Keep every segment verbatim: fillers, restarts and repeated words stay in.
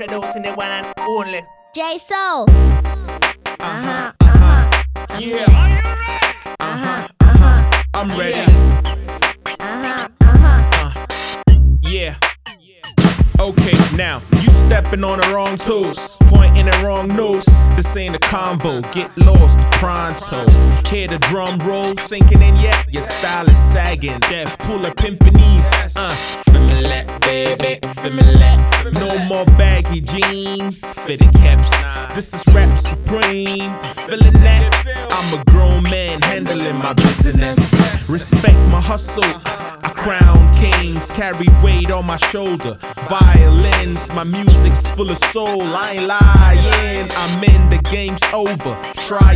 introducing the one and only J Soul. Uh-huh, uh-huh, yeah. Uh-huh, uh-huh, I'm ready. Uh-huh, uh-huh. Uh, yeah. Okay, now, you stepping on the wrong toes, pointing the wrong nose. This ain't a convo, get lost pronto. Hear the drum roll, sinking in yet. Your style is sagging, deaf, pull a pimpinese. Uh, Fimilet, baby, Fimilet. No more baggy jeans, fitted caps. This is rap supreme, feeling that? I'm a grown man handling my business. Respect my hustle, I crown kings, carried weight on my shoulder. Violins, my music's full of soul. I ain't lying, I'm in, the game's over. Try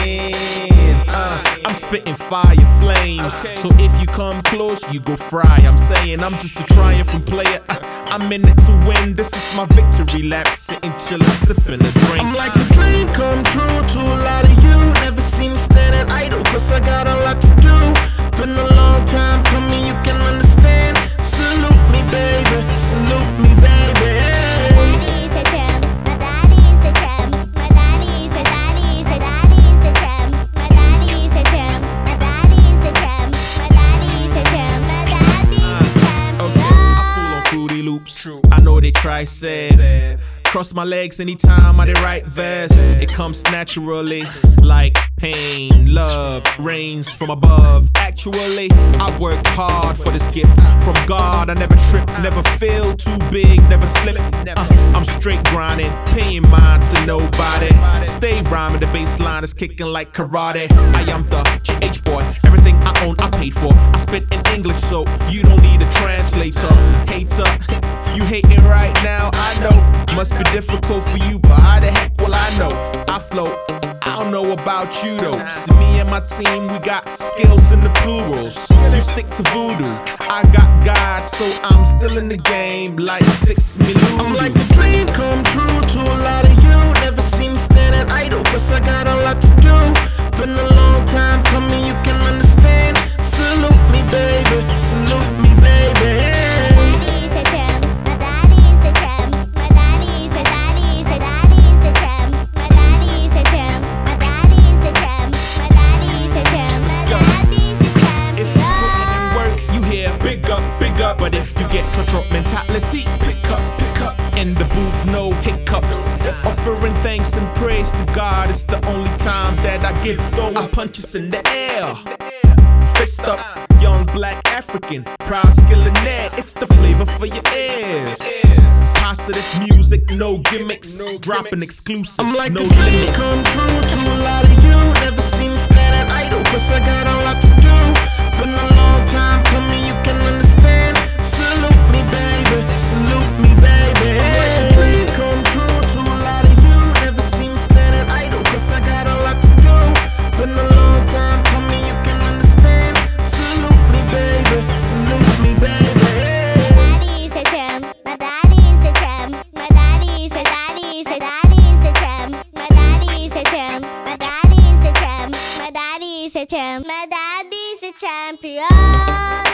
again. Uh, I'm spitting fire flames, so if you come close, you go fry. I'm saying I'm just a triumphant player. Uh, I'm in it to win. This is my victory lap, sitting chillin', sipping a drink. I'm like a dream come true to a lot of you. Never seen me standing idle, cause I got a lot to do. Been a long time coming, you can understand. Salute me, baby, salute me, baby. Daddy's a gem, my daddy's a gem. My daddy's a daddy's a daddy's a gem. My daddy's a gem, my daddy's a gem. My daddy's a gem, my daddy's a gem. Okay, I fool on Fruity Loops. True. I know they try safe. Cross my legs anytime I did write verse. It comes naturally, like pain, love rains from above. Actually, I've worked hard for this gift from God. I never trip, never feel too big, never slip. Uh, I'm straight grinding, paying mind to nobody. Stay rhyming, the bass line is kicking like karate. I am the G H boy, everything I own I paid for. I spit in English so you don't need a translator. Hater, you hating right now, I know. Must be difficult for you, but how the heck will I know? I float, I don't know about you though. See, me and my team, we got skills in the plurals. You stick to voodoo, I got God, so I'm still in the game like six million. I'm like a dream come true to a lot of you. Never seen me standing idle, cause I got a lot to do. Been a long time coming, you can understand. Salute me, baby, salute me, baby. But if you get trot mentality, pick up, pick up. In the booth, no hiccups. Offering thanks and praise to God. It's the only time that I give though. I punches in the air. Fist up, young black African. Proud skillionaire, it's the flavor for your ears. Positive music, no gimmicks. Dropping exclusives, I'm like no a dream limits. come true to a lot of you. Never seen me standing idle, cause I got a lot to do. Been a long time coming, you can understand. Salute me, baby, salute me, baby. I'm like a dream come true to a lot of you. Never seen me standing idle, cause I got a lot to do. Been a long time coming, you can understand. Salute me, baby, salute me, baby. My daddy's a gem, my daddy's a gem. My daddy's a daddy's a daddy's a gem. My daddy's a gem, my daddy's a gem. My daddy's a gem, my daddy's a champion.